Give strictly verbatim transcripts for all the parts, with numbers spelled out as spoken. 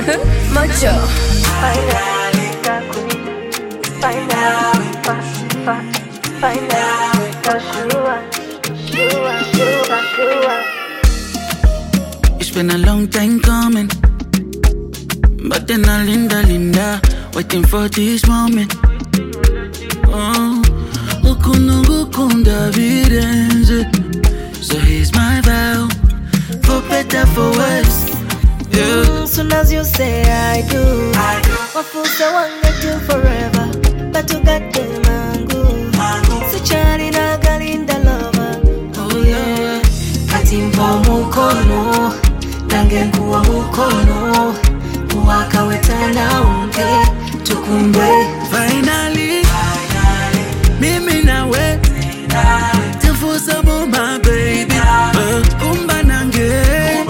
Mojo. Finally, finally, finally, It's been a long time coming, but then I Linda, Linda, waiting for this moment. Oh, ukunu ukunda virenze. So here's my vow, for better, for worse. Yeah. Mm, soon as you say I do, I do. What fools I wanna do forever, but you got the mango. So Charlie na galinda lover, oh yeah. Katimpo mukono, nange kuwa mukono, kuwaka wetana unge, tukumbe. Finally, finally, mimi na we, tifusa mo my baby, uh, kumba nange.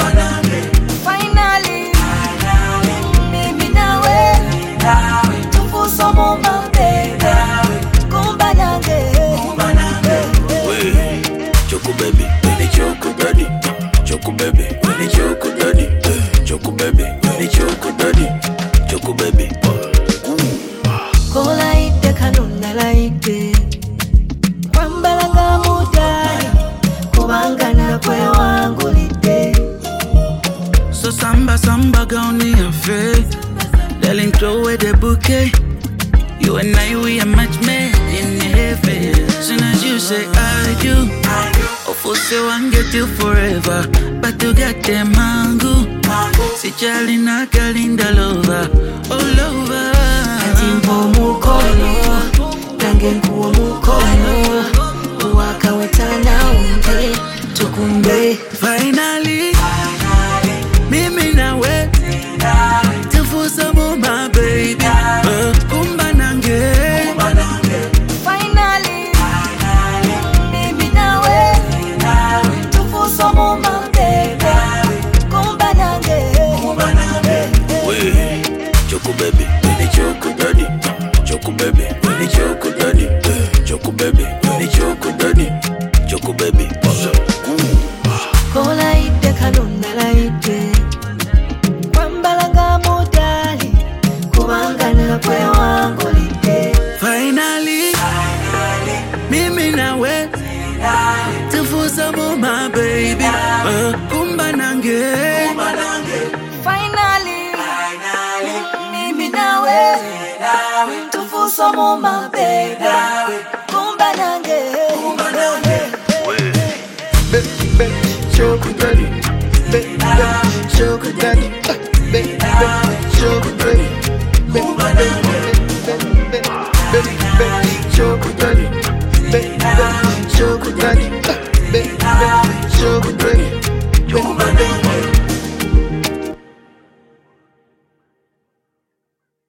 Choco baby, when it's choco daddy. Choco baby, when it's choco daddy. Choco baby, when it's choco daddy. Choco baby. Kola ite kanuna la ite. Kwambalanga mudari, kubanga na kwe wangu lite. So samba samba gauni ya faith, darling throw away the bouquet. You and I, we a match made in heaven. Soon as you say I do, of course I won't get you forever, but you got the mango. Si Charlie na galinda lover, all over. Katimpo mukono, nange kuwa mukono, uwaka wetana unge, tukumbe. Finally, mimi na we, tifusa mo my baby, uh, kumba nange. Finally, mimi na we, tufusa mo my baby, kumba nange. Wait, Choco baby, when it's choco daddy. Choco baby, when it's choco daddy. Choco baby, when it's choco daddy. Choco baby. Kola ite kanuna la ite. Kwambalanga mudali, kubanga na kwe wangu lite. Finally, mimi na we, tifusa mo my baby, uh, kumba nange. Finally, mimi na we, tufusa mo my baby, kumba nange. Choco daddy, baby, choco daddy, baby, choco daddy, baby, choco daddy, baby, choco daddy.